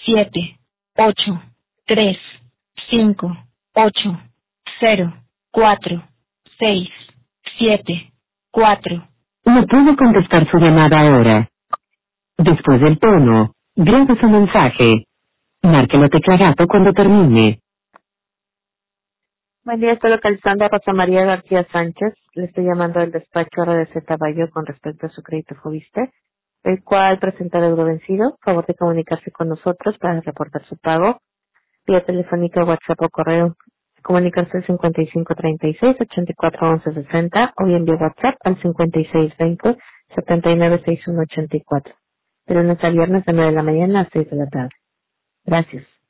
7, 8, 3, 5, 8, 0, 4, 6, 7, 4. No puedo contestar su llamada ahora. Después del tono, grabe su mensaje. Marque la tecla gato cuando termine. Buen día, estoy localizando a Rosa María García Sánchez. Le estoy llamando del despacho RDZ Bayo con respecto a su crédito Fobiste, el cual presenta deuda vencido. Favor de comunicarse con nosotros para reportar su pago vía telefónica, WhatsApp o correo. Comunicarse al 5536-841160 o bien vía WhatsApp al 5620-796184. De lunes a viernes de 9 de la mañana a 6 de la tarde. Gracias.